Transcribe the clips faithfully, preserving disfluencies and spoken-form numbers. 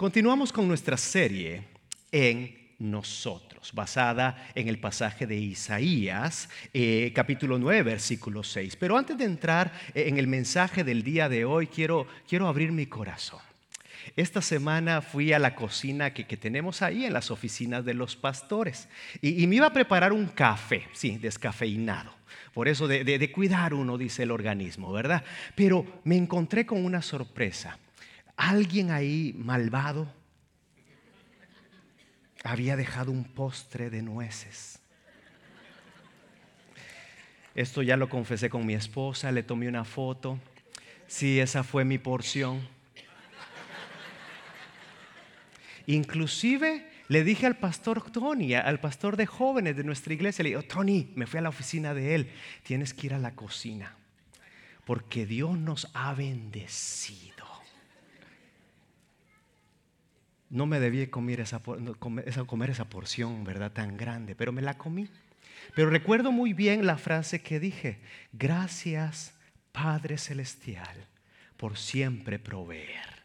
Continuamos con nuestra serie en nosotros, basada en el pasaje de Isaías, eh, capítulo nueve, versículo seis. Pero antes de entrar en el mensaje del día de hoy, quiero, quiero abrir mi corazón. Esta semana fui a la cocina que, que tenemos ahí en las oficinas de los pastores y, y me iba a preparar un café, sí, descafeinado. Por eso de, de, de cuidar uno, dice el organismo, ¿verdad? Pero me encontré con una sorpresa. Alguien ahí malvado había dejado un postre de nueces. Esto ya lo confesé con mi esposa, le tomé una foto. Sí, esa fue mi porción. Inclusive le dije al pastor Tony, al pastor de jóvenes de nuestra iglesia, le digo, Tony, me fui a la oficina de él, tienes que ir a la cocina, porque Dios nos ha bendecido. No me debí comer esa, comer esa porción, ¿verdad? Tan grande, pero me la comí. Pero recuerdo muy bien la frase que dije: gracias, Padre Celestial, por siempre proveer.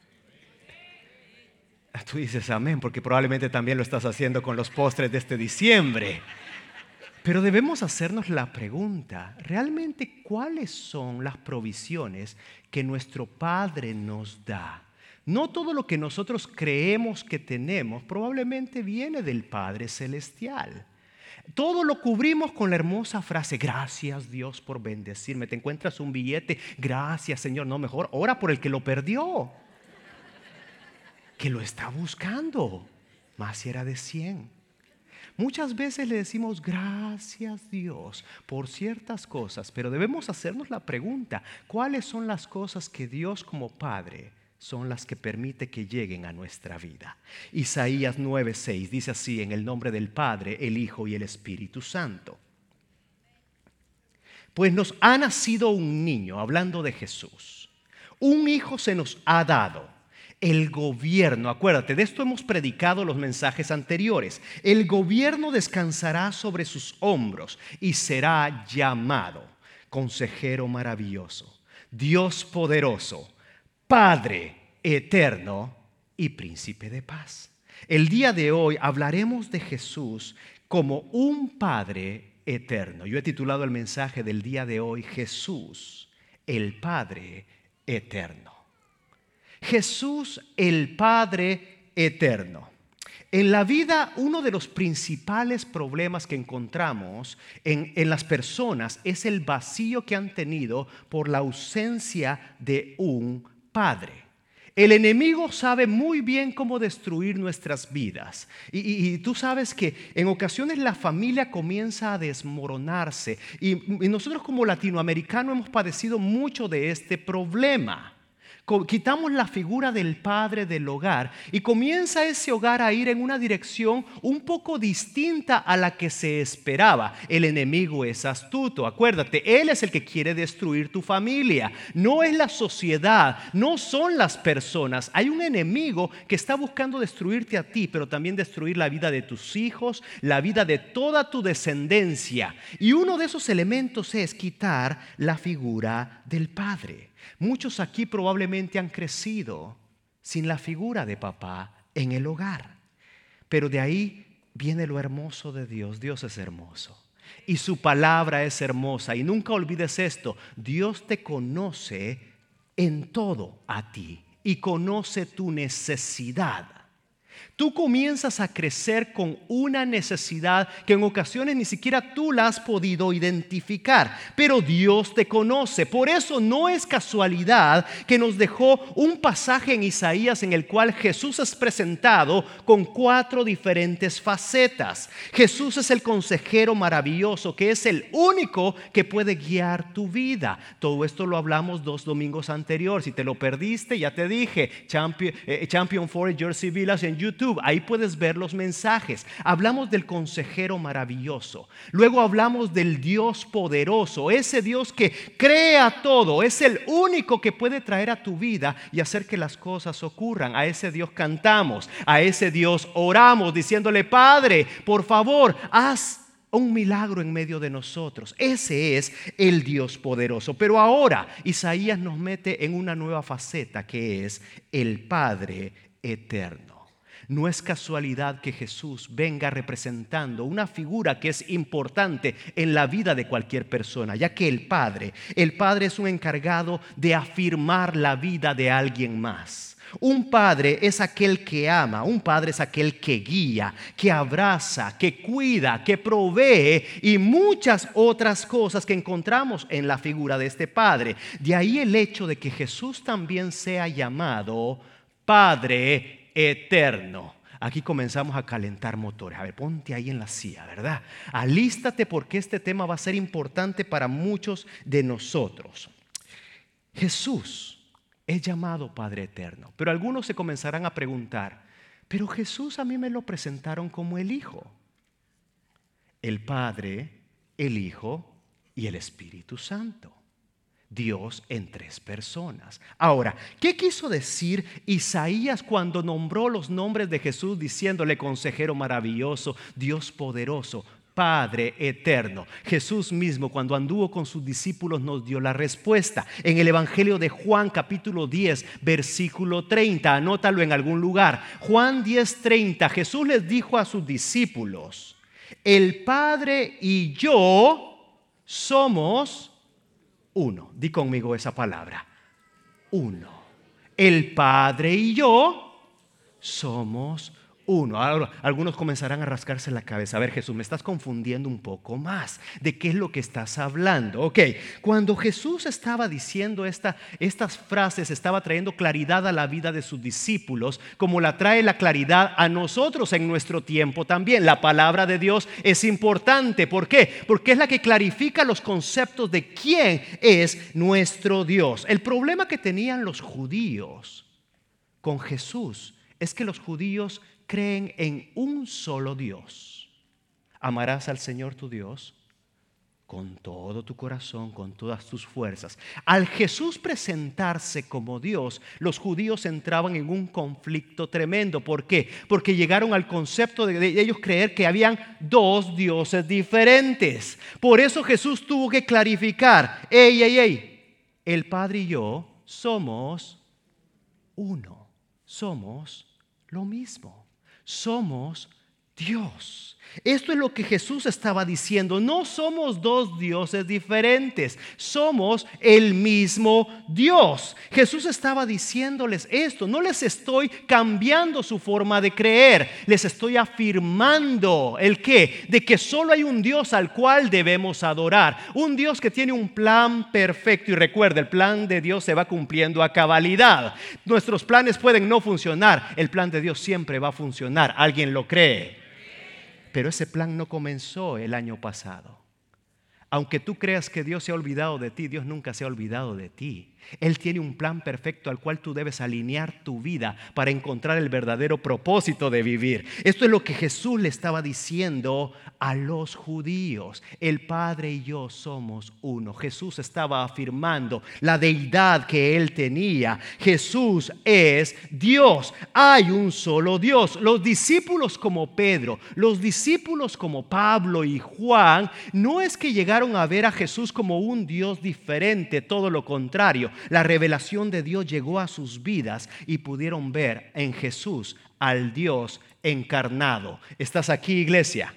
Tú dices amén, porque probablemente también lo estás haciendo con los postres de este diciembre. Pero debemos hacernos la pregunta, ¿realmente cuáles son las provisiones que nuestro Padre nos da? No todo lo que nosotros creemos que tenemos probablemente viene del Padre Celestial. Todo lo cubrimos con la hermosa frase: gracias Dios por bendecirme. Te encuentras un billete, gracias Señor. No, mejor ora por el que lo perdió, que lo está buscando, más si era de cien. Muchas veces le decimos gracias Dios por ciertas cosas, pero debemos hacernos la pregunta: ¿cuáles son las cosas que Dios como Padre son las que permite que lleguen a nuestra vida? Isaías nueve seis dice así: en el nombre del Padre, el Hijo y el Espíritu Santo. Pues nos ha nacido un niño, hablando de Jesús, un hijo se nos ha dado. El gobierno, acuérdate, de esto hemos predicado los mensajes anteriores. El gobierno descansará sobre sus hombros y será llamado Consejero Maravilloso, Dios Poderoso, Padre Eterno y Príncipe de Paz. El día de hoy hablaremos de Jesús como un Padre eterno. Yo he titulado el mensaje del día de hoy: Jesús, el Padre eterno. Jesús, el Padre eterno. En la vida, uno de los principales problemas que encontramos en, en las personas es el vacío que han tenido por la ausencia de un Padre. El enemigo sabe muy bien cómo destruir nuestras vidas. Y, y, y tú sabes que en ocasiones la familia comienza a desmoronarse. Y, y nosotros como latinoamericanos hemos padecido mucho de este problema. Quitamos la figura del padre del hogar y comienza ese hogar a ir en una dirección un poco distinta a la que se esperaba. El enemigo es astuto, acuérdate, él es el que quiere destruir tu familia. No es la sociedad, no son las personas. Hay un enemigo que está buscando destruirte a ti, pero también destruir la vida de tus hijos, la vida de toda tu descendencia. Y uno de esos elementos es quitar la figura del padre. Muchos aquí probablemente han crecido sin la figura de papá en el hogar. Pero de ahí viene lo hermoso de Dios. Dios es hermoso y su palabra es hermosa. Y nunca olvides esto: Dios te conoce en todo a ti y conoce tu necesidad. Tú comienzas a crecer con una necesidad que en ocasiones ni siquiera tú la has podido identificar, pero Dios te conoce. Por eso no es casualidad que nos dejó un pasaje en Isaías en el cual Jesús es presentado con cuatro diferentes facetas. Jesús es el consejero maravilloso, que es el único que puede guiar tu vida. Todo esto lo hablamos dos domingos anteriores. Si te lo perdiste, ya te dije, Champion, eh, Champion Forest Jersey Villas en YouTube. Ahí puedes ver los mensajes. Hablamos del consejero maravilloso. Luego hablamos del Dios poderoso, ese Dios que crea todo. Es el único que puede traer a tu vida y hacer que las cosas ocurran. A ese Dios cantamos, a ese Dios oramos diciéndole: Padre, por favor, haz un milagro en medio de nosotros. Ese es el Dios poderoso. Pero ahora Isaías nos mete en una nueva faceta, que es el Padre eterno. No es casualidad que Jesús venga representando una figura que es importante en la vida de cualquier persona, ya que el Padre, el Padre es un encargado de afirmar la vida de alguien más. Un padre es aquel que ama, un padre es aquel que guía, que abraza, que cuida, que provee y muchas otras cosas que encontramos en la figura de este padre. De ahí el hecho de que Jesús también sea llamado Padre Eterno. Aquí comenzamos a calentar motores. A ver, ponte ahí en la silla, ¿verdad? Alístate porque este tema va a ser importante para muchos de nosotros. Jesús es llamado Padre Eterno, pero algunos se comenzarán a preguntar, pero Jesús a mí me lo presentaron como el Hijo. El Padre, el Hijo y el Espíritu Santo. Dios en tres personas. Ahora, ¿qué quiso decir Isaías cuando nombró los nombres de Jesús diciéndole consejero maravilloso, Dios poderoso, Padre eterno? Jesús mismo cuando anduvo con sus discípulos nos dio la respuesta. En el Evangelio de Juan capítulo diez versículo treinta, anótalo en algún lugar. Juan diez treinta, Jesús les dijo a sus discípulos, el Padre y yo somos uno. Di conmigo esa palabra, uno. El Padre y yo somos uno. Ahora, algunos comenzarán a rascarse la cabeza. A ver, Jesús, me estás confundiendo un poco más. ¿De qué es lo que estás hablando? Ok, cuando Jesús estaba diciendo esta, estas frases, estaba trayendo claridad a la vida de sus discípulos, como la trae la claridad a nosotros en nuestro tiempo también. La palabra de Dios es importante. ¿Por qué? Porque es la que clarifica los conceptos de quién es nuestro Dios. El problema que tenían los judíos con Jesús es que los judíos creen en un solo Dios. Amarás al Señor tu Dios con todo tu corazón, con todas tus fuerzas. Al Jesús presentarse como Dios, los judíos entraban en un conflicto tremendo. ¿Por qué? Porque llegaron al concepto de ellos creer que habían dos dioses diferentes. Por eso Jesús tuvo que clarificar, ey, ey, ey, el Padre y yo somos uno, somos lo mismo. Somos Dios. Esto es lo que Jesús estaba diciendo. No somos dos dioses diferentes, somos el mismo Dios. Jesús estaba diciéndoles esto. No les estoy cambiando su forma de creer, les estoy afirmando el qué, de que solo hay un Dios al cual debemos adorar. Un Dios que tiene un plan perfecto. Y recuerda, el plan de Dios se va cumpliendo a cabalidad. Nuestros planes pueden no funcionar, el plan de Dios siempre va a funcionar. ¿Alguien lo cree? Pero ese plan no comenzó el año pasado. Aunque tú creas que Dios se ha olvidado de ti, Dios nunca se ha olvidado de ti. Él tiene un plan perfecto al cual tú debes alinear tu vida para encontrar el verdadero propósito de vivir. Esto es lo que Jesús le estaba diciendo a los judíos. El Padre y yo somos uno. Jesús estaba afirmando la deidad que Él tenía. Jesús es Dios. Hay un solo Dios. Los discípulos como Pedro, los discípulos como Pablo y Juan, no es que llegaron a ver a Jesús como un Dios diferente, todo lo contrario. La revelación de Dios llegó a sus vidas y pudieron ver en Jesús al Dios encarnado. ¿Estás aquí, iglesia?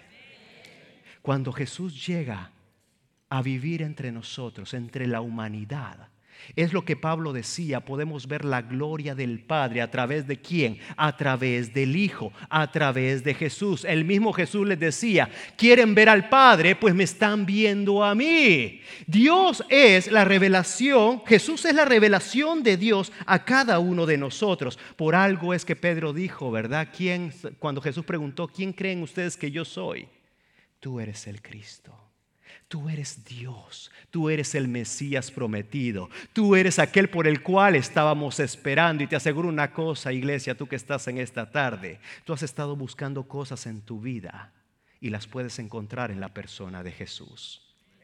Cuando Jesús llega a vivir entre nosotros, entre la humanidad, es lo que Pablo decía, podemos ver la gloria del Padre. ¿A través de quién? A través del Hijo, a través de Jesús. El mismo Jesús les decía, ¿quieren ver al Padre? Pues me están viendo a mí. Dios es la revelación, Jesús es la revelación de Dios a cada uno de nosotros. Por algo es que Pedro dijo, ¿verdad? ¿Quién, cuando Jesús preguntó, ¿quién creen ustedes que yo soy? Tú eres el Cristo. Tú eres Dios, tú eres el Mesías prometido, tú eres aquel por el cual estábamos esperando. Y te aseguro una cosa, iglesia, tú que estás en esta tarde, tú has estado buscando cosas en tu vida y las puedes encontrar en la persona de Jesús.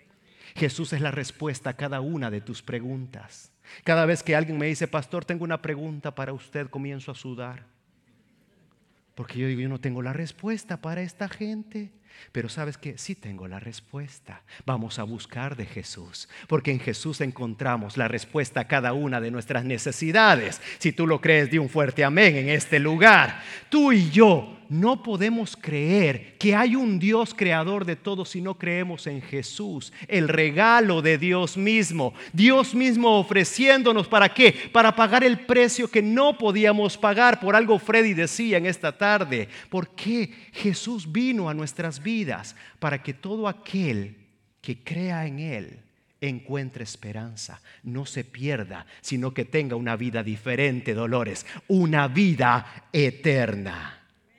Jesús es la respuesta a cada una de tus preguntas. Cada vez que alguien me dice, pastor, tengo una pregunta para usted, comienzo a sudar. Porque yo digo, yo no tengo la respuesta para esta gente. Pero ¿sabes qué? Sí tengo la respuesta. Vamos a buscar de Jesús, porque en Jesús encontramos la respuesta a cada una de nuestras necesidades. Si tú lo crees, di un fuerte amén en este lugar. Tú y yo no podemos creer que hay un Dios creador de todo si no creemos en Jesús, el regalo de Dios mismo. Dios mismo ofreciéndonos, ¿para qué? Para pagar el precio que no podíamos pagar. Por algo Freddy decía en esta tarde, ¿por qué Jesús vino a nuestras vidas? Para que todo aquel que crea en Él encuentre esperanza, no se pierda, sino que tenga una vida diferente, Dolores, una vida eterna.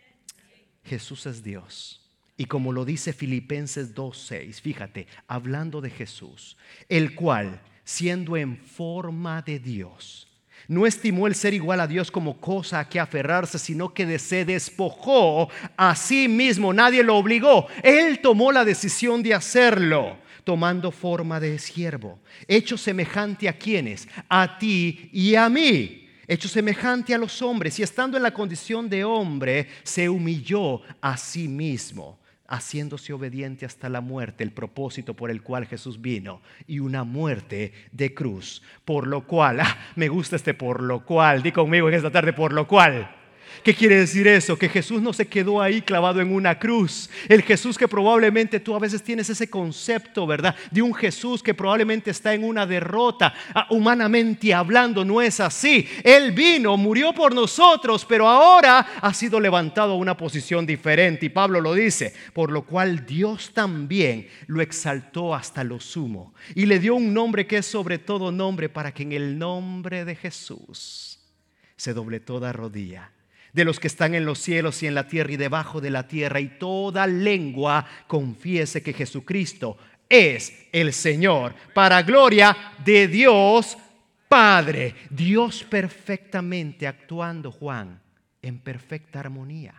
Jesús es Dios. Y como lo dice Filipenses dos seis, fíjate, hablando de Jesús, el cual, siendo en forma de Dios, no estimó el ser igual a Dios como cosa a que aferrarse, sino que se despojó a sí mismo. Nadie lo obligó. Él tomó la decisión de hacerlo, tomando forma de siervo, hecho semejante a quienes, a ti y a mí. Hecho semejante a los hombres, y estando en la condición de hombre, se humilló a sí mismo, haciéndose obediente hasta la muerte, el propósito por el cual Jesús vino, y una muerte de cruz. Por lo cual, ah, me gusta este por lo cual, di conmigo en esta tarde, por lo cual. ¿Qué quiere decir eso? Que Jesús no se quedó ahí clavado en una cruz. El Jesús que probablemente tú a veces tienes ese concepto, ¿verdad? De un Jesús que probablemente está en una derrota. Ah, humanamente hablando, no es así. Él vino, murió por nosotros, pero ahora ha sido levantado a una posición diferente. Y Pablo lo dice, por lo cual Dios también lo exaltó hasta lo sumo y le dio un nombre que es sobre todo nombre, para que en el nombre de Jesús se doble toda rodilla de los que están en los cielos y en la tierra y debajo de la tierra, y toda lengua confiese que Jesucristo es el Señor, para gloria de Dios Padre. Dios perfectamente actuando, Juan, en perfecta armonía.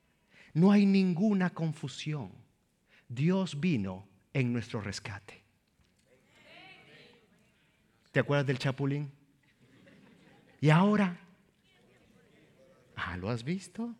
No hay ninguna confusión. Dios vino en nuestro rescate. ¿Te acuerdas del chapulín? Y ahora, ah, ¿lo has visto?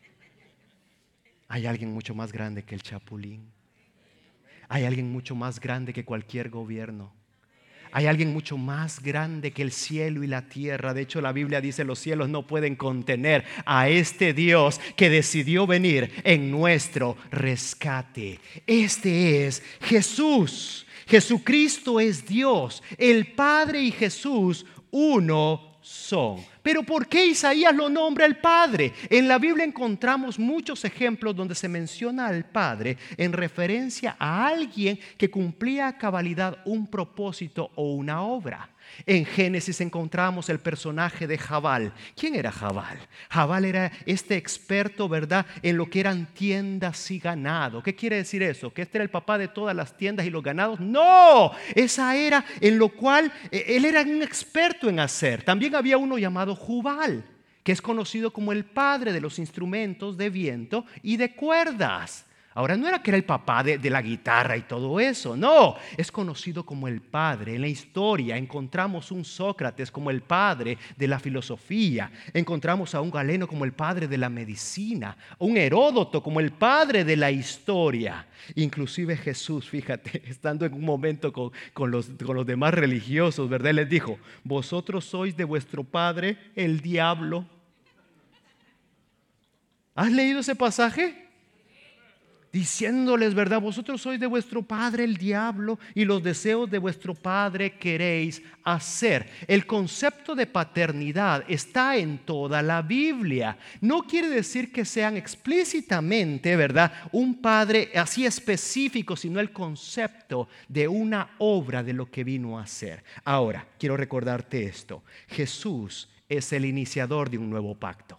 Hay alguien mucho más grande que el chapulín. Hay alguien mucho más grande que cualquier gobierno. Hay alguien mucho más grande que el cielo y la tierra. De hecho, la Biblia dice, los cielos no pueden contener a este Dios que decidió venir en nuestro rescate. Este es Jesús. Jesucristo es Dios. El Padre y Jesús uno son. Pero ¿por qué Isaías lo nombra el Padre? En la Biblia encontramos muchos ejemplos donde se menciona al Padre en referencia a alguien que cumplía a cabalidad un propósito o una obra. En Génesis encontramos el personaje de Jabal. ¿Quién era Jabal? Jabal era este experto, ¿verdad?, en lo que eran tiendas y ganado. ¿Qué quiere decir eso? ¿Que este era el papá de todas las tiendas y los ganados? No, esa era en lo cual él era un experto en hacer. También había uno llamado Jubal, que es conocido como el padre de los instrumentos de viento y de cuerdas. Ahora, no era que era el papá de, de la guitarra y todo eso, no, es conocido como el padre. En la historia encontramos un Sócrates como el padre de la filosofía, encontramos a un Galeno como el padre de la medicina, un Heródoto como el padre de la historia. Inclusive Jesús, fíjate, estando en un momento con, con, los, con los demás religiosos, ¿verdad? Él les dijo, vosotros sois de vuestro padre el diablo. ¿Has leído ese pasaje? Diciéndoles, ¿verdad? Vosotros sois de vuestro padre el diablo y los deseos de vuestro padre queréis hacer. El concepto de paternidad está en toda la Biblia. No quiere decir que sean explícitamente, ¿verdad?, un padre así específico, sino el concepto de una obra de lo que vino a hacer. Ahora, quiero recordarte esto. Jesús es el iniciador de un nuevo pacto.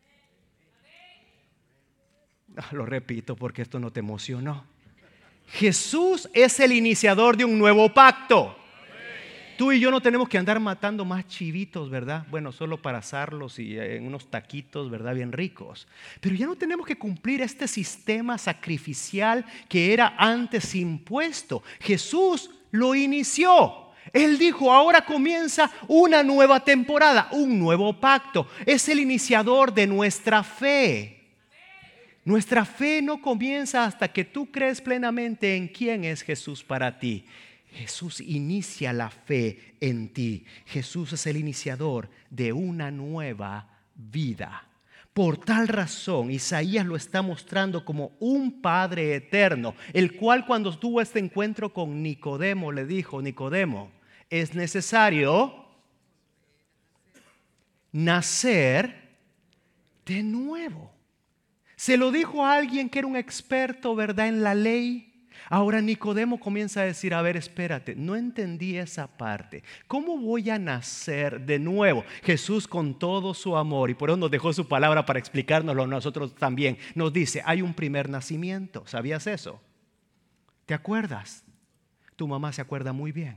Lo repito porque esto no te emocionó. Jesús es el iniciador de un nuevo pacto. Tú y yo no tenemos que andar matando más chivitos, ¿verdad? Bueno, solo para asarlos y en unos taquitos, ¿verdad?, bien ricos. Pero ya no tenemos que cumplir este sistema sacrificial que era antes impuesto. Jesús lo inició. Él dijo, ahora comienza una nueva temporada, un nuevo pacto. Es el iniciador de nuestra fe. Nuestra fe no comienza hasta que tú crees plenamente en quién es Jesús para ti. Jesús inicia la fe en ti. Jesús es el iniciador de una nueva vida. Por tal razón, Isaías lo está mostrando como un Padre eterno, el cual cuando tuvo este encuentro con Nicodemo le dijo: Nicodemo, es necesario nacer de nuevo. Se lo dijo a alguien que era un experto, ¿verdad?, en la ley. Ahora Nicodemo comienza a decir: a ver, espérate, no entendí esa parte. ¿Cómo voy a nacer de nuevo? Jesús, con todo su amor, y por eso nos dejó su palabra para explicárnoslo a nosotros también, nos dice: hay un primer nacimiento. ¿Sabías eso? ¿Te acuerdas? Tu mamá se acuerda muy bien.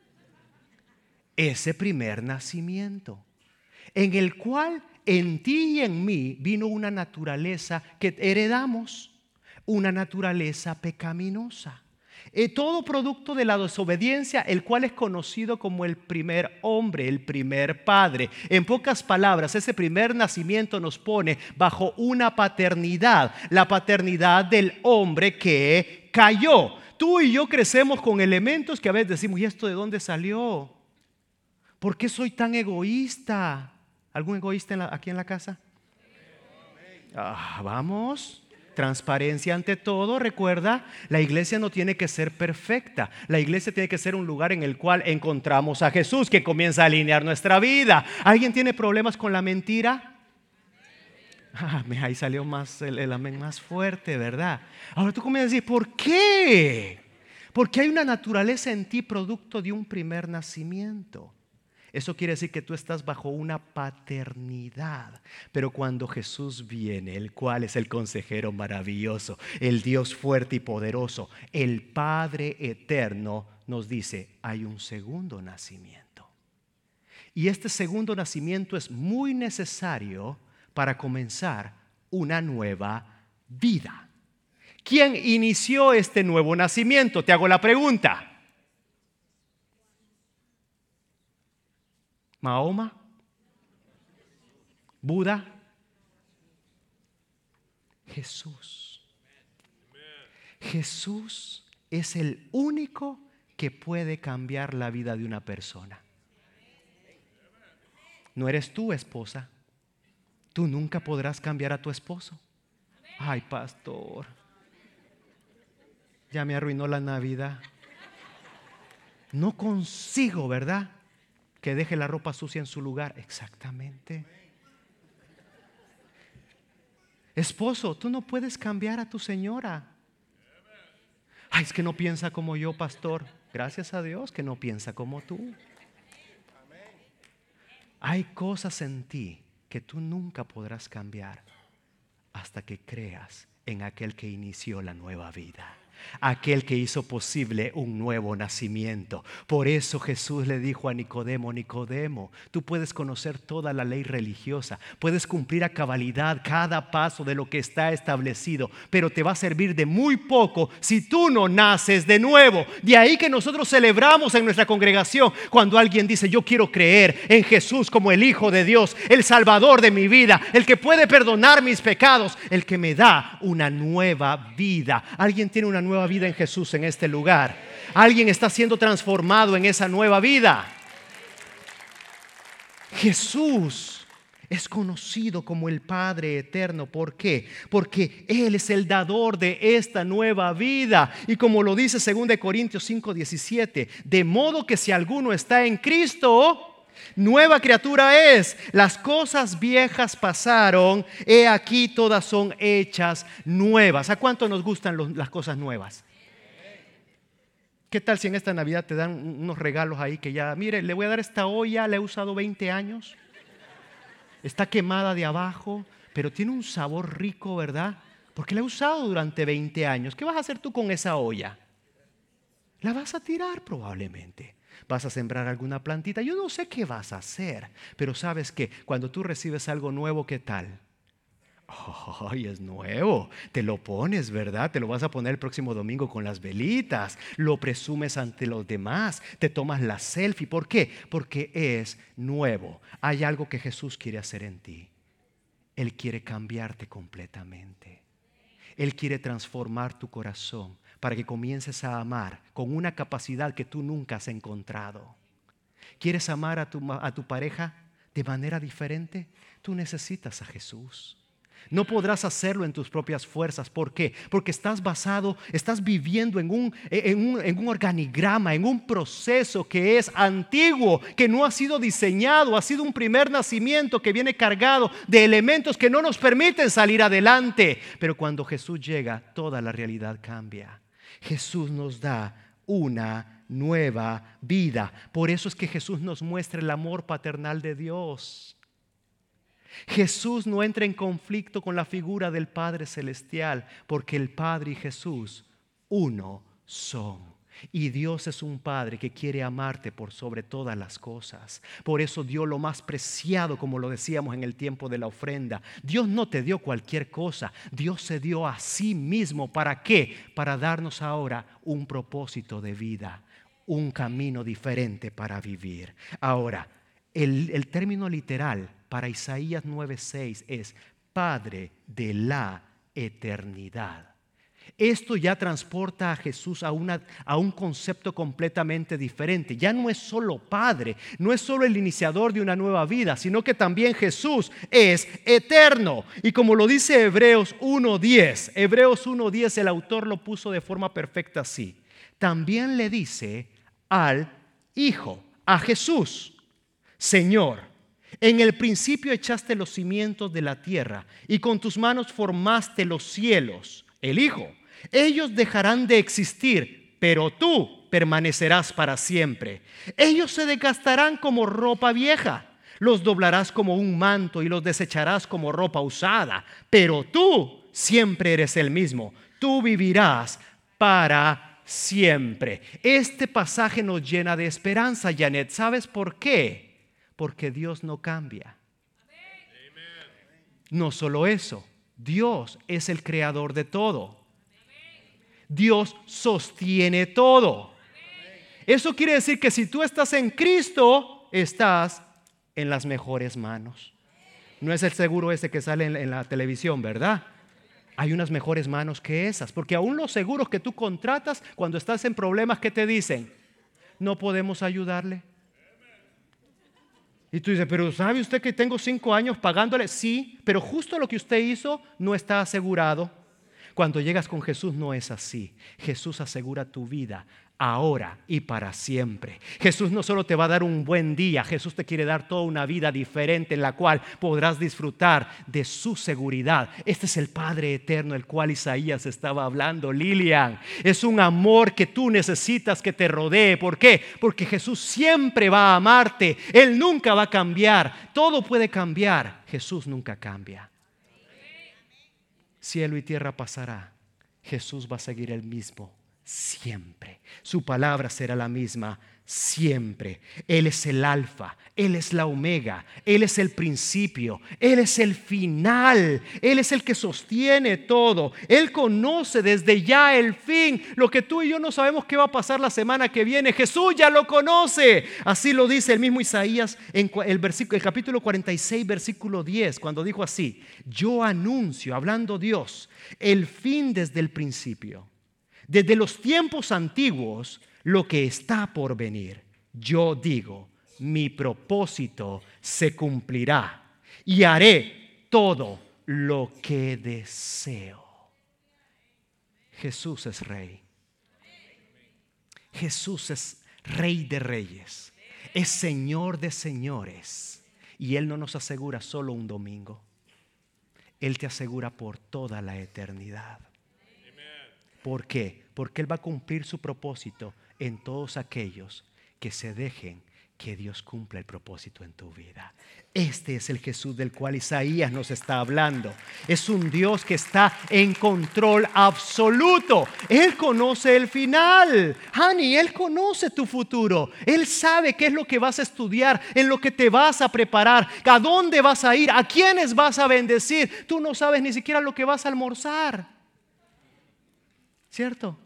Ese primer nacimiento, en el cual en ti y en mí vino una naturaleza que heredamos, una naturaleza pecaminosa. Eh, todo producto de la desobediencia, el cual es conocido como el primer hombre, el primer padre. En pocas palabras, ese primer nacimiento nos pone bajo una paternidad, la paternidad del hombre que cayó. Tú y yo crecemos con elementos que a veces decimos: ¿y esto de dónde salió? ¿Por qué soy tan egoísta? ¿Algún egoísta en la, aquí en la casa? Ah, vamos. Transparencia ante todo. Recuerda, la iglesia no tiene que ser perfecta. La iglesia tiene que ser un lugar en el cual encontramos a Jesús, que comienza a alinear nuestra vida. ¿Alguien tiene problemas con la mentira? Ah, ahí salió más el, el amén más fuerte, ¿verdad? Ahora tú comienzas a decir: ¿por qué? Porque hay una naturaleza en ti producto de un primer nacimiento. Eso quiere decir que tú estás bajo una paternidad. Pero cuando Jesús viene, el cual es el consejero maravilloso, el Dios fuerte y poderoso, el Padre eterno, nos dice: hay un segundo nacimiento. Y este segundo nacimiento es muy necesario para comenzar una nueva vida. ¿Quién inició este nuevo nacimiento? Te hago la pregunta. ¿Mahoma? ¿Buda? Jesús. Jesús es el único que puede cambiar la vida de una persona. No eres tú, esposa. Tú nunca podrás cambiar a tu esposo. Ay, pastor, ya me arruinó la Navidad. No consigo, ¿verdad?, que deje la ropa sucia en su lugar. Exactamente. Esposo, tú no puedes cambiar a tu señora. Ay, es que no piensa como yo, pastor. Gracias a Dios que no piensa como tú. Hay cosas en ti que tú nunca podrás cambiar hasta que creas en aquel que inició la nueva vida, aquel que hizo posible un nuevo nacimiento. Por eso Jesús le dijo a Nicodemo: Nicodemo, tú puedes conocer toda la ley religiosa, puedes cumplir a cabalidad cada paso de lo que está establecido, pero te va a servir de muy poco si tú no naces de nuevo. De ahí que nosotros celebramos en nuestra congregación cuando alguien dice: yo quiero creer en Jesús como el Hijo de Dios, el Salvador de mi vida, el que puede perdonar mis pecados, el que me da una nueva vida. Alguien tiene una nueva vida en Jesús en este lugar. Alguien está siendo transformado en esa nueva vida. Jesús es conocido como el Padre eterno. ¿Por qué? Porque Él es el dador de esta nueva vida. Y como lo dice segunda de Corintios cinco diecisiete, de modo que si alguno está en Cristo, nueva criatura es. Las cosas viejas pasaron, he aquí todas son hechas nuevas. ¿A cuánto nos gustan los, las cosas nuevas? ¿Qué tal si en esta Navidad te dan unos regalos ahí que ya, mire, le voy a dar esta olla, la he usado veinte años, está quemada de abajo, pero tiene un sabor rico, ¿verdad? Porque la he usado durante veinte años. ¿Qué vas a hacer tú con esa olla? La vas a tirar probablemente. Vas a sembrar alguna plantita. Yo no sé qué vas a hacer, pero sabes que cuando tú recibes algo nuevo, ¿qué tal? ¡Ay, es nuevo! Te lo pones, ¿verdad? Te lo vas a poner el próximo domingo con las velitas. Lo presumes ante los demás. Te tomas la selfie. ¿Por qué? Porque es nuevo. Hay algo que Jesús quiere hacer en ti. Él quiere cambiarte completamente. Él quiere transformar tu corazón para que comiences a amar con una capacidad que tú nunca has encontrado. ¿Quieres amar a tu, a tu pareja de manera diferente? Tú necesitas a Jesús. No podrás hacerlo en tus propias fuerzas. ¿Por qué? Porque estás basado, estás viviendo en un, en un, en un organigrama, en un proceso que es antiguo, que no ha sido diseñado, ha sido un primer nacimiento que viene cargado de elementos que no nos permiten salir adelante. Pero cuando Jesús llega, toda la realidad cambia. Jesús nos da una nueva vida. Por eso es que Jesús nos muestra el amor paternal de Dios. Jesús no entra en conflicto con la figura del Padre Celestial, porque el Padre y Jesús uno son. Y Dios es un Padre que quiere amarte por sobre todas las cosas. Por eso dio lo más preciado, como lo decíamos en el tiempo de la ofrenda. Dios no te dio cualquier cosa. Dios se dio a sí mismo. ¿Para qué? Para darnos ahora un propósito de vida, un camino diferente para vivir. Ahora, el, el término literal para Isaías nueve seis es Padre de la eternidad. Esto ya transporta a Jesús a, una, a un concepto completamente diferente. Ya no es solo Padre, no es solo el iniciador de una nueva vida, sino que también Jesús es eterno. Y como lo dice Hebreos uno diez, Hebreos uno diez, el autor lo puso de forma perfecta así. También le dice al Hijo, a Jesús: Señor, en el principio echaste los cimientos de la tierra y con tus manos formaste los cielos. El Hijo: ellos dejarán de existir, pero tú permanecerás para siempre. Ellos se desgastarán como ropa vieja, los doblarás como un manto y los desecharás como ropa usada, pero tú siempre eres el mismo, tú vivirás para siempre. Este pasaje nos llena de esperanza, Janet. ¿Sabes por qué? Porque Dios no cambia. No solo eso, Dios es el creador de todo. Dios sostiene todo. Eso quiere decir que si tú estás en Cristo, estás en las mejores manos. No es el seguro ese que sale en la televisión, ¿verdad? Hay unas mejores manos que esas, porque aún los seguros que tú contratas cuando estás en problemas, ¿qué te dicen? No podemos ayudarle. Y tú dices, pero ¿sabe usted que tengo cinco años pagándole? Sí, pero justo lo que usted hizo no está asegurado. Cuando llegas con Jesús no es así. Jesús asegura tu vida ahora y para siempre. Jesús no solo te va a dar un buen día, Jesús te quiere dar toda una vida diferente en la cual podrás disfrutar de su seguridad. Este es el Padre eterno del cual Isaías estaba hablando, Lilian. Es un amor que tú necesitas que te rodee. ¿Por qué? Porque Jesús siempre va a amarte. Él nunca va a cambiar. Todo puede cambiar. Jesús nunca cambia. Cielo y tierra pasará. Jesús va a seguir el mismo siempre. Su palabra será la misma siempre. Él es el alfa, Él es la omega, Él es el principio, Él es el final, Él es el que sostiene todo. Él conoce desde ya el fin. Lo que tú y yo no sabemos qué va a pasar la semana que viene, Jesús ya lo conoce. Así lo dice el mismo Isaías en el, versículo, el capítulo cuarenta y seis, versículo diez, cuando dijo así: yo anuncio, hablando Dios, el fin desde el principio, desde los tiempos antiguos, lo que está por venir. Yo digo, mi propósito se cumplirá y haré todo lo que deseo. Jesús es Rey. Jesús es Rey de reyes. Es Señor de señores. Y Él no nos asegura solo un domingo. Él te asegura por toda la eternidad. ¿Por qué? Porque Él va a cumplir su propósito en todos aquellos que se dejen que Dios cumpla el propósito en tu vida. Este es el Jesús del cual Isaías nos está hablando. Es un Dios que está en control absoluto. Él conoce el final. Honey, Él conoce tu futuro. Él sabe qué es lo que vas a estudiar, en lo que te vas a preparar, a dónde vas a ir, a quiénes vas a bendecir. Tú no sabes ni siquiera lo que vas a almorzar. ¿Cierto?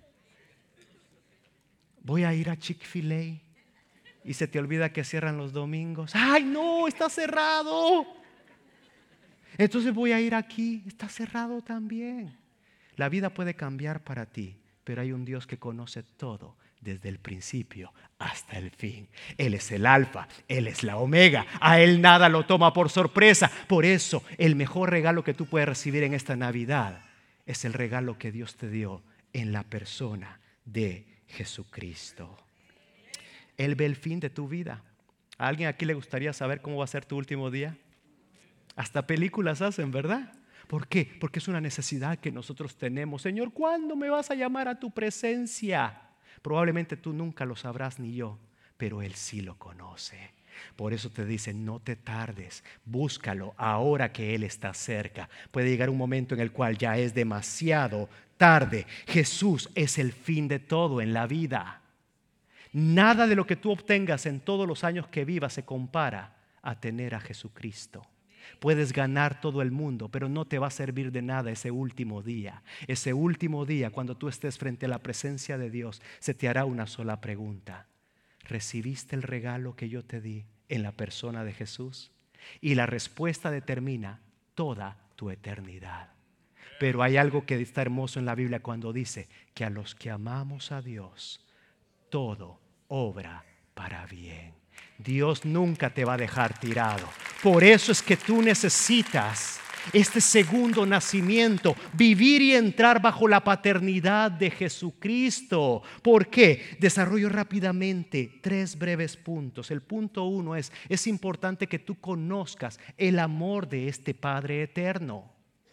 Voy a ir a Chick-fil-A y se te olvida que cierran los domingos. ¡Ay, no! Está cerrado. Entonces voy a ir aquí. Está cerrado también. La vida puede cambiar para ti, pero hay un Dios que conoce todo desde el principio hasta el fin. Él es el alfa, Él es la omega. A Él nada lo toma por sorpresa. Por eso el mejor regalo que tú puedes recibir en esta Navidad es el regalo que Dios te dio en la persona de Jesucristo. Él ve el fin de tu vida. ¿A alguien aquí le gustaría saber cómo va a ser tu último día? Hasta películas hacen, ¿verdad? ¿Por qué? Porque es una necesidad que nosotros tenemos. Señor, ¿cuándo me vas a llamar a tu presencia? Probablemente tú nunca lo sabrás ni yo, pero Él sí lo conoce. Por eso te dice, no te tardes, búscalo ahora que Él está cerca. Puede llegar un momento en el cual ya es demasiado tarde. Jesús es el fin de todo en la vida. Nada de lo que tú obtengas en todos los años que vivas se compara a tener a Jesucristo. Puedes ganar todo el mundo, pero no te va a servir de nada ese último día. Ese último día, cuando tú estés frente a la presencia de Dios, se te hará una sola pregunta. ¿Recibiste el regalo que yo te di en la persona de Jesús? Y la respuesta determina toda tu eternidad. Pero hay algo que está hermoso en la Biblia cuando dice que a los que amamos a Dios, todo obra para bien. Dios nunca te va a dejar tirado. Por eso es que tú necesitas este segundo nacimiento, vivir y entrar bajo la paternidad de Jesucristo. ¿Por qué? Desarrollo rápidamente tres breves puntos. El punto uno es, es importante que tú conozcas el amor de este Padre eterno.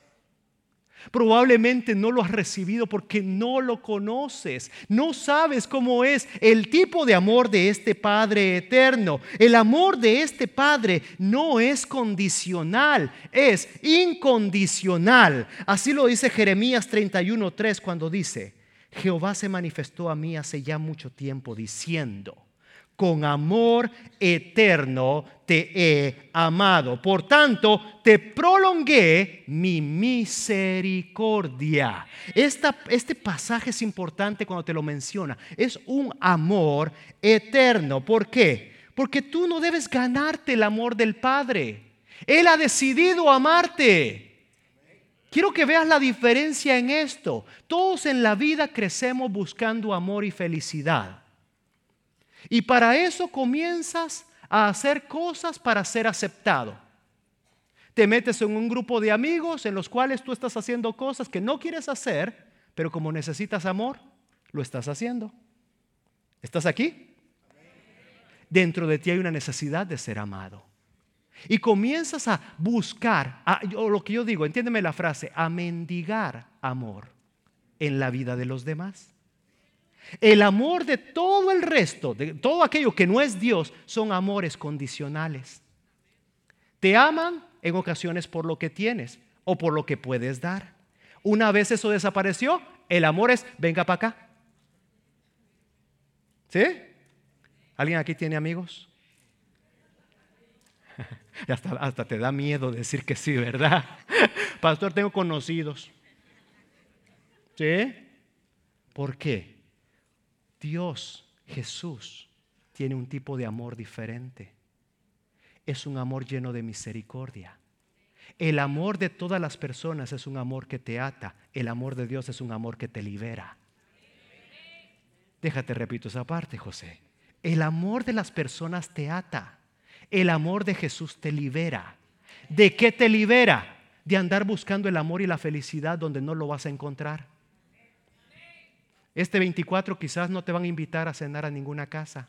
Probablemente no lo has recibido porque no lo conoces. No sabes cómo es el tipo de amor de este Padre eterno. El amor de este Padre no es condicional, es incondicional. Así lo dice Jeremías treinta y uno tres cuando dice: Jehová se manifestó a mí hace ya mucho tiempo diciendo: con amor eterno te he amado. Por tanto, te prolongué mi misericordia. Esta, este pasaje es importante cuando te lo menciona. Es un amor eterno. ¿Por qué? Porque tú no debes ganarte el amor del Padre. Él ha decidido amarte. Quiero que veas la diferencia en esto. Todos en la vida crecemos buscando amor y felicidad. Y para eso comienzas a hacer cosas para ser aceptado. Te metes en un grupo de amigos en los cuales tú estás haciendo cosas que no quieres hacer, pero como necesitas amor, lo estás haciendo. ¿Estás aquí? Dentro de ti hay una necesidad de ser amado. Y comienzas a buscar, a, o lo que yo digo, entiéndeme la frase, a mendigar amor en la vida de los demás. El amor de todo el resto, de todo aquello que no es Dios, son amores condicionales. Te aman en ocasiones por lo que tienes o por lo que puedes dar. Una vez eso desapareció, el amor es venga para acá. ¿Sí? ¿Alguien aquí tiene amigos? hasta, hasta te da miedo decir que sí, ¿verdad? Pastor, tengo conocidos. ¿Sí? ¿Por qué? Dios, Jesús, tiene un tipo de amor diferente. Es un amor lleno de misericordia. El amor de todas las personas es un amor que te ata. El amor de Dios es un amor que te libera. Déjate, repito esa parte, José. El amor de las personas te ata. El amor de Jesús te libera. ¿De qué te libera? De andar buscando el amor y la felicidad donde no lo vas a encontrar. Este veinticuatro quizás no te van a invitar a cenar a ninguna casa.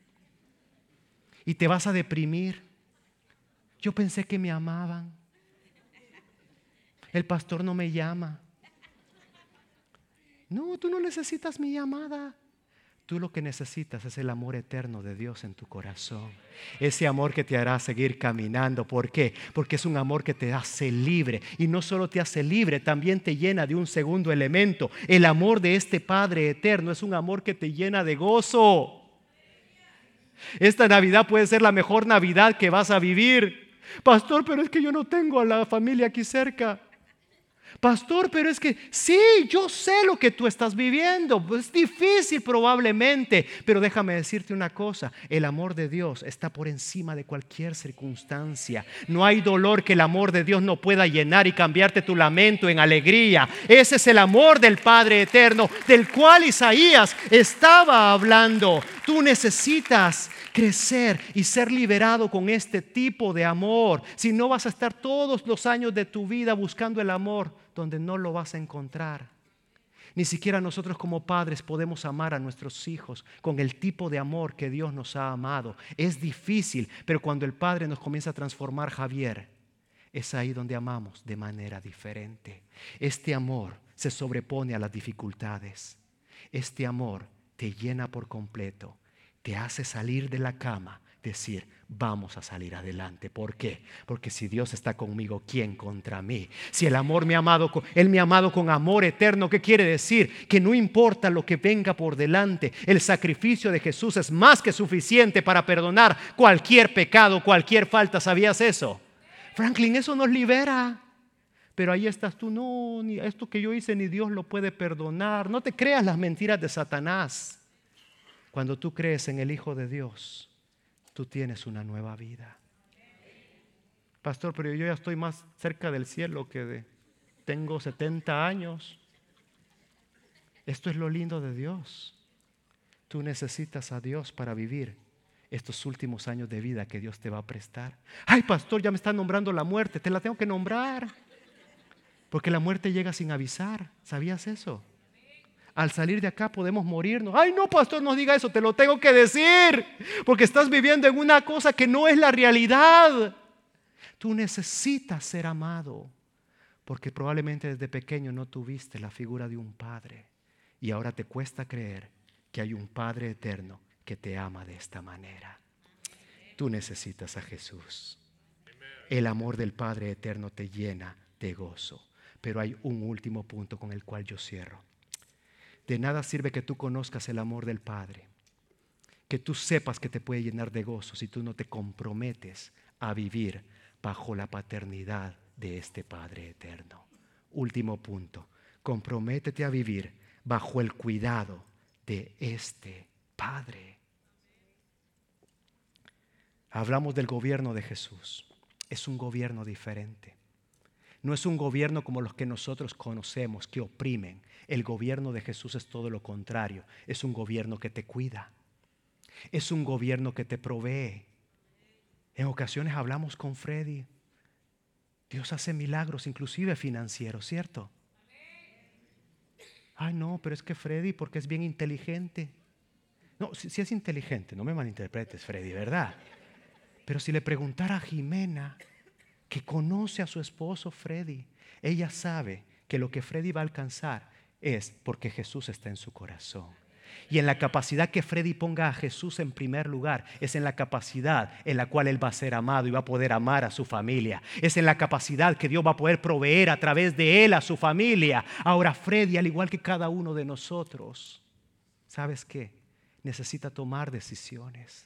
Y te vas a deprimir. Yo pensé que me amaban. El pastor no me llama. No, tú no necesitas mi llamada. Tú lo que necesitas es el amor eterno de Dios en tu corazón. Ese amor que te hará seguir caminando. ¿Por qué? Porque es un amor que te hace libre. Y no solo te hace libre, también te llena de un segundo elemento. El amor de este Padre eterno es un amor que te llena de gozo. Esta Navidad puede ser la mejor Navidad que vas a vivir. Pastor, pero es que yo no tengo a la familia aquí cerca. Pastor, pero es que sí, yo sé lo que tú estás viviendo. Es difícil probablemente, pero déjame decirte una cosa. El amor de Dios está por encima de cualquier circunstancia. No hay dolor que el amor de Dios no pueda llenar y cambiarte tu lamento en alegría. Ese es el amor del Padre eterno, del cual Isaías estaba hablando. Tú necesitas crecer y ser liberado con este tipo de amor. Si no, vas a estar todos los años de tu vida buscando el amor donde no lo vas a encontrar. Ni siquiera nosotros como padres podemos amar a nuestros hijos con el tipo de amor que Dios nos ha amado. Es difícil, pero cuando el Padre nos comienza a transformar, Javier, es ahí donde amamos de manera diferente. Este amor se sobrepone a las dificultades. Este amor te llena por completo. Te hace salir de la cama, decir, vamos a salir adelante. ¿Por qué? Porque si Dios está conmigo, ¿quién contra mí? Si el amor me ha amado, Él me ha amado con amor eterno, ¿qué quiere decir? Que no importa lo que venga por delante, el sacrificio de Jesús es más que suficiente para perdonar cualquier pecado, cualquier falta. ¿Sabías eso? Franklin, eso nos libera. Pero ahí estás tú, no, ni esto que yo hice ni Dios lo puede perdonar. No te creas las mentiras de Satanás. Cuando tú crees en el Hijo de Dios, tú tienes una nueva vida. Pastor, pero yo ya estoy más cerca del cielo que de... Tengo setenta años. Esto es lo lindo de Dios. Tú necesitas a Dios para vivir estos últimos años de vida que Dios te va a prestar. Ay, pastor, ya me está nombrando la muerte. Te la tengo que nombrar. Porque la muerte llega sin avisar. ¿Sabías eso? Al salir de acá podemos morirnos. Ay, no, pastor, no diga eso, te lo tengo que decir, porque estás viviendo en una cosa que no es la realidad. Tú necesitas ser amado, porque probablemente desde pequeño no tuviste la figura de un padre, y ahora te cuesta creer que hay un Padre eterno que te ama de esta manera. Tú necesitas a Jesús. El amor del Padre eterno te llena de gozo. Pero hay un último punto con el cual yo cierro. De nada sirve que tú conozcas el amor del Padre, que tú sepas que te puede llenar de gozo si tú no te comprometes a vivir bajo la paternidad de este Padre eterno. Último punto, comprométete a vivir bajo el cuidado de este Padre. Hablamos del gobierno de Jesús. Es un gobierno diferente. No es un gobierno como los que nosotros conocemos, que oprimen. El gobierno de Jesús es todo lo contrario. Es un gobierno que te cuida. Es un gobierno que te provee. En ocasiones hablamos con Freddy. Dios hace milagros, inclusive financieros, ¿cierto? Ay, no, pero es que Freddy, porque es bien inteligente. No, si, si es inteligente, no me malinterpretes, Freddy, ¿verdad? Pero si le preguntara a Jimena, que conoce a su esposo Freddy, ella sabe que lo que Freddy va a alcanzar es porque Jesús está en su corazón. Y en la capacidad que Freddy ponga a Jesús en primer lugar, es en la capacidad en la cual él va a ser amado y va a poder amar a su familia. Es en la capacidad que Dios va a poder proveer a través de él a su familia. Ahora Freddy, al igual que cada uno de nosotros, ¿sabes qué? Necesita tomar decisiones.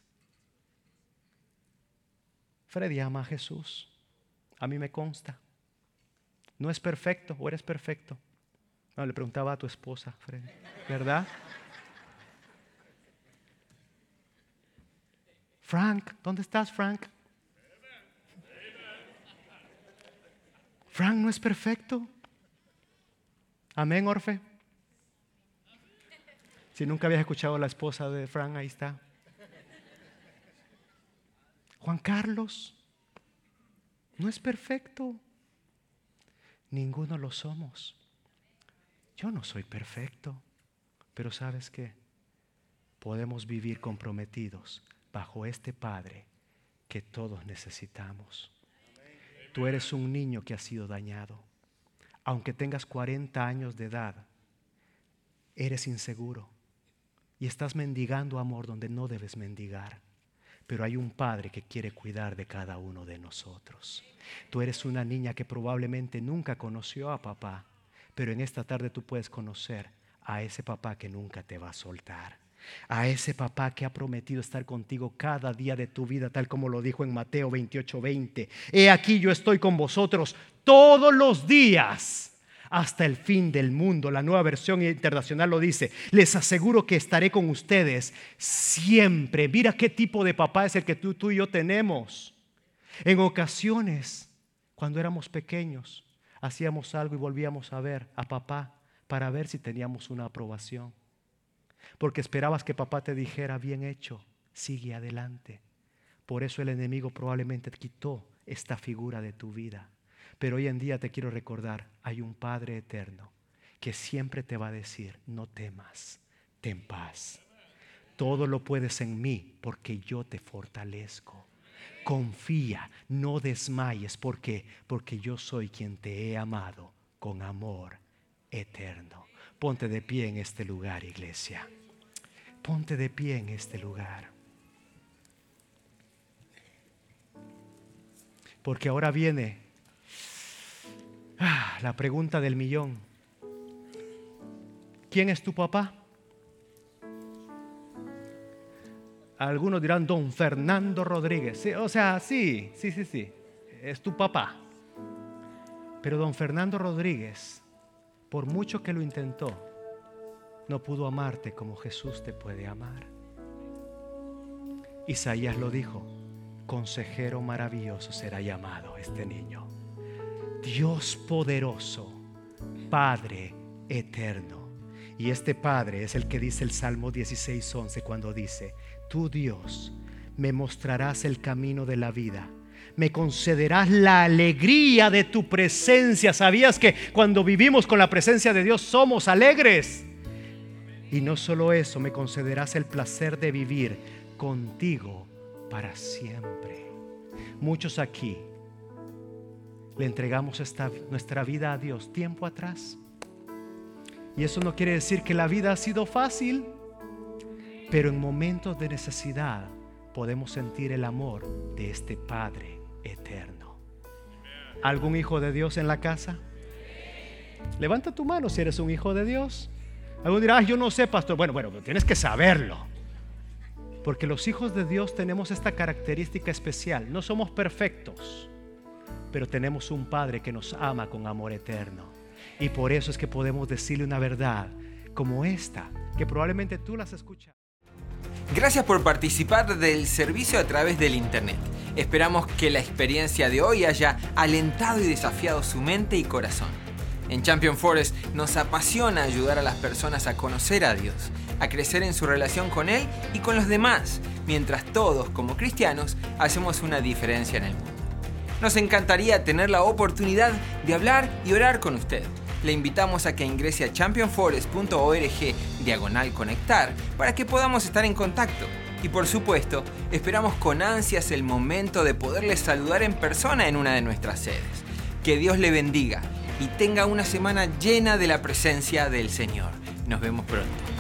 Freddy ama a Jesús. A mí me consta. No es perfecto, o eres perfecto. No, le preguntaba a tu esposa, Freddy, ¿verdad? Frank, ¿dónde estás, Frank? Frank no es perfecto. Amén, Orfe. Si nunca habías escuchado a la esposa de Frank, ahí está. Juan Carlos no es perfecto. Ninguno lo somos. Yo no soy perfecto, pero ¿sabes qué? Podemos vivir comprometidos bajo este Padre que todos necesitamos. Tú eres un niño que ha sido dañado. Aunque tengas cuarenta años de edad, eres inseguro y estás mendigando amor donde no debes mendigar. Pero hay un Padre que quiere cuidar de cada uno de nosotros. Tú eres una niña que probablemente nunca conoció a papá, pero en esta tarde tú puedes conocer a ese papá que nunca te va a soltar. A ese papá que ha prometido estar contigo cada día de tu vida, tal como lo dijo en Mateo veintiocho veinte. He aquí yo estoy con vosotros todos los días hasta el fin del mundo. La Nueva Versión Internacional lo dice. Les aseguro que estaré con ustedes siempre. Mira qué tipo de papá es el que tú, tú y yo tenemos. En ocasiones, cuando éramos pequeños, hacíamos algo y volvíamos a ver a papá para ver si teníamos una aprobación. Porque esperabas que papá te dijera, bien hecho, sigue adelante. Por eso el enemigo probablemente te quitó esta figura de tu vida. Pero hoy en día te quiero recordar, hay un Padre eterno que siempre te va a decir, no temas, ten paz. Todo lo puedes en mí porque yo te fortalezco. Confía, no desmayes. ¿Por qué? Porque yo soy quien te he amado con amor eterno. Ponte de pie en este lugar, iglesia. Ponte de pie en este lugar. Porque ahora viene ah, la pregunta del millón. ¿Quién es tu papá? Algunos dirán don Fernando Rodríguez. Sí, o sea, sí, sí, sí, sí. Es tu papá. Pero don Fernando Rodríguez, por mucho que lo intentó, no pudo amarte como Jesús te puede amar. Isaías lo dijo. Consejero maravilloso será llamado este niño. Dios poderoso, Padre eterno. Y este Padre es el que dice el Salmo dieciséis once cuando dice: tú, Dios, me mostrarás el camino de la vida. Me concederás la alegría de tu presencia. ¿Sabías que cuando vivimos con la presencia de Dios somos alegres? Y no solo eso, me concederás el placer de vivir contigo para siempre. Muchos aquí le entregamos esta, nuestra vida a Dios tiempo atrás. Y eso no quiere decir que la vida ha sido fácil, pero en momentos de necesidad podemos sentir el amor de este Padre eterno. ¿Algún hijo de Dios en la casa? Levanta tu mano si eres un hijo de Dios. Alguno dirá, ah, yo no sé, pastor. Bueno, bueno, tienes que saberlo. Porque los hijos de Dios tenemos esta característica especial. No somos perfectos, pero tenemos un Padre que nos ama con amor eterno. Y por eso es que podemos decirle una verdad como esta, que probablemente tú las escuchas. Gracias por participar del servicio a través del internet. Esperamos que la experiencia de hoy haya alentado y desafiado su mente y corazón. En Champion Forest nos apasiona ayudar a las personas a conocer a Dios, a crecer en su relación con Él y con los demás, mientras todos, como cristianos, hacemos una diferencia en el mundo. Nos encantaría tener la oportunidad de hablar y orar con usted. Le invitamos a que ingrese a champion forest punto org diagonal conectar para que podamos estar en contacto. Y por supuesto, esperamos con ansias el momento de poderle saludar en persona en una de nuestras sedes. Que Dios le bendiga y tenga una semana llena de la presencia del Señor. Nos vemos pronto.